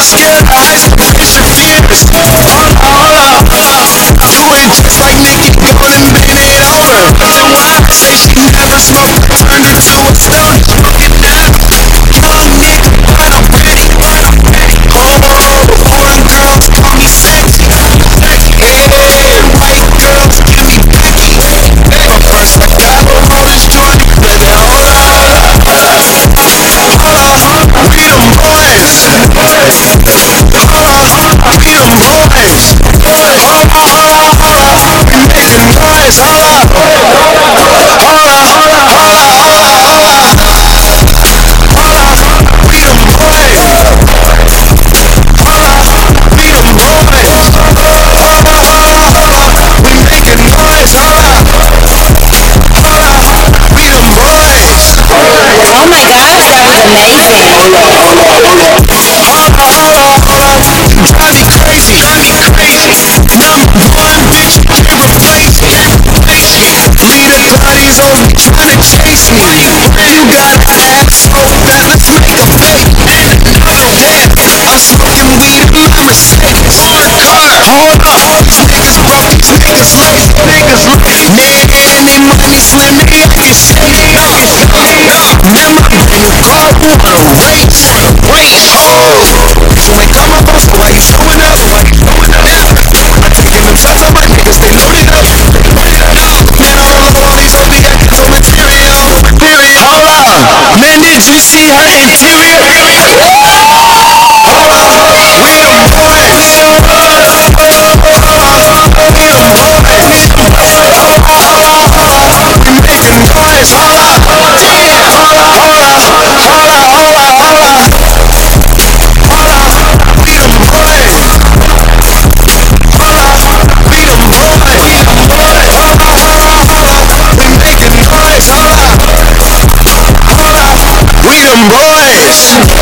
scared of heights, but it's your fears. Hold up. You ain't just like Nicki, golden bending over. Then why say she never smoked, turned her to a stoner? Smoking down, young nigga, but I'm ready. Oh, foreign girls call me sexy. Hey, white girls give me Becky. But first I gotta roll this joint, baby. Hold up. We them boys. We them boys. We making noise. Hold up. We them boys. We them boys. We making noise. We them boys. Oh my gosh, that was amazing. Drive me crazy. Number one bitch, can't replace me. Leader bodies always trying to chase me. You got an ass so fat, let's make a fake. I'm smoking weed in my Mercedes. Hold up, these niggas broke, these niggas late. Any money, slim me, I can shake me up. Man, my brand new car on a race. You ain't got my phone, so why you showing up? I taking them shots on my niggas, they loaded up. Man, all over all these OB acting for material. Hold up, man, did you see her interior? We them boys. We making noise. Hold up. We them boys. We them boys. We making noise. We them boys.